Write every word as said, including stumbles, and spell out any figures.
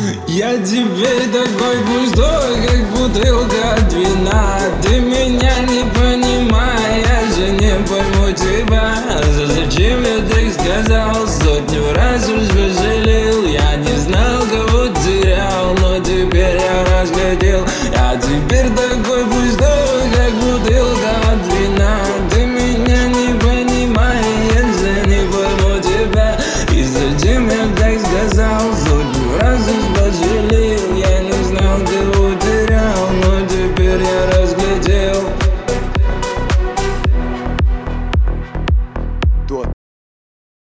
Я теперь такой пустой, как бутылка от вина. Ты меня не понимаешь, я же не пойму тебя. Зачем я так сказал, сотню раз уж пожалел. Я не знал, кого терял, но теперь я разглядел. Я теперь такой пустой, как бутылка от вина. Ты меня не понимаешь, я же не пойму тебя. И зачем я так сказал, сотню раз уж пожалел.